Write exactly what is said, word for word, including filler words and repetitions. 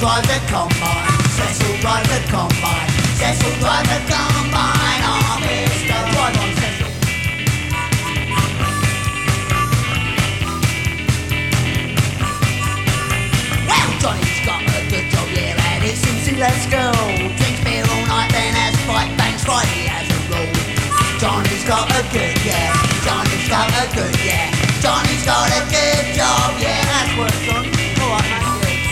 drives a combine. Cecil drives a combine. Cecil drives a combine. Oh, Mister Drive on Cecil. Well, Johnny's got a good job, yeah, and it seems to let school. Drinks beer all night, then has fight bangs Friday as a rule. Johnny's got a good, yeah. Johnny's got a good, yeah. Johnny's got a good job, yeah. That's what's on.